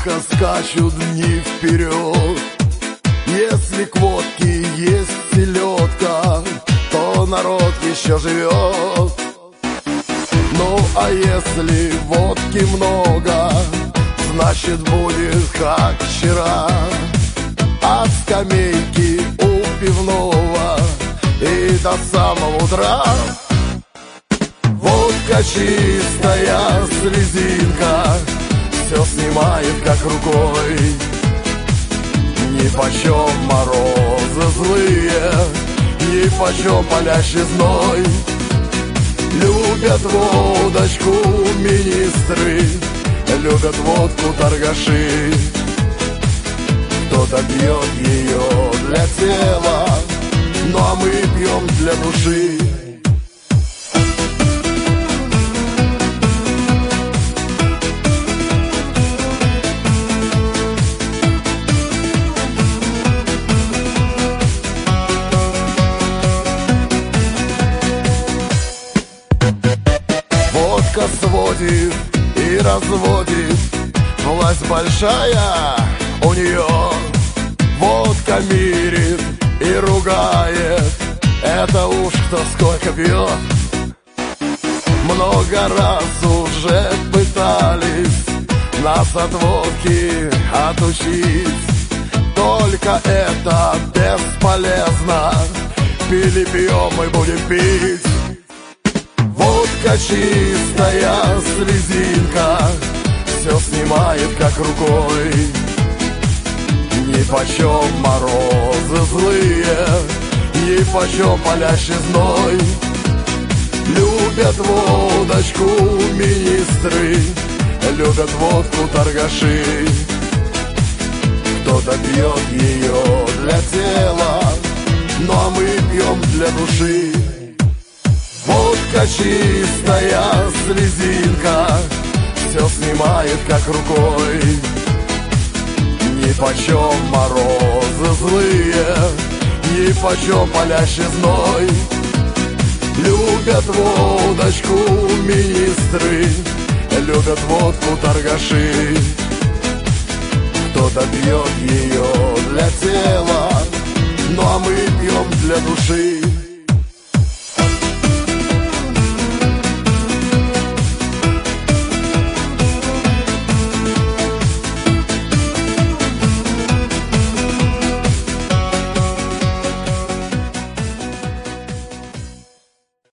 тихо скачут дни вперед. Если к водке есть селедка, то народ еще живет. Ну а если водки много, значит будет как вчера. От скамейки у пивного и до самого утра. Водка чистая слезинка все снимает как рукой. Нипочем морозы злые, нипочем палящий зной. Любят водочку министры, любят водку торгаши. Кто-то пьет ее для тела, ну а мы пьем для души. Водка сводит и разводит, власть большая у нее. Водка мирит и ругает, это уж кто сколько пьет. Много раз уже пытались нас от водки отучить, только это бесполезно. Пили, пьем и будем пить. Водка чистая слезинка все снимает как рукой. Нипочем морозы злые, нипочем палящий зной. Любят водочку министры, любят водку торгаши. Кто-то пьет ее для тела, ну а мы пьем для души. Водка чистая слезинка все снимает как рукой. Нипочем морозы злые, нипочем палящий зной. Любят водочку министры, любят водку торгаши. Кто-то пьет ее для тела, ну а мы пьем для души.